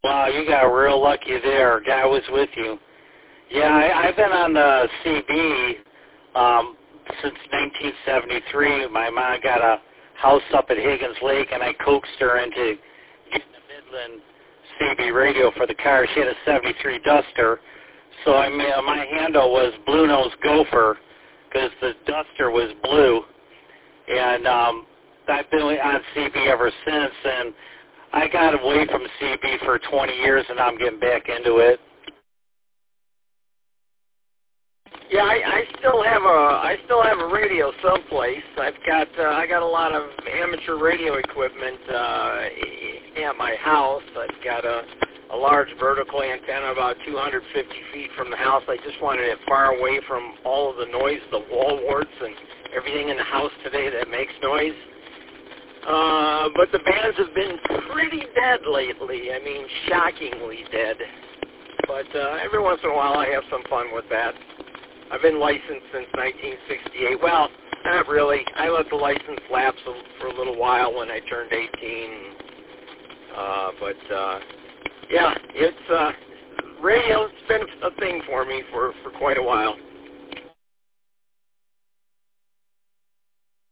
Wow, you got real lucky there. God was with you. Yeah, I've been on the CB since 1973. My mom got a house up at Higgins Lake, and I coaxed her into getting a Midland CB radio for the car. She had a 73 Duster, so my handle was Blue Nose Gopher because the Duster was blue, and I've been on CB ever since, and I got away from CB for 20 years, and I'm getting back into it. Yeah, I still have a radio someplace. I got a lot of amateur radio equipment at my house. I've got a large vertical antenna about 250 feet from the house. I just wanted it far away from all of the noise, the wall warts, and everything in the house today that makes noise. But the bands have been pretty dead lately. I mean, shockingly dead. But every once in a while I have some fun with that. I've been licensed since 1968. Well, not really. I let the license lapse for a little while when I turned 18. Yeah, it's radio. It's been a thing for me for quite a while.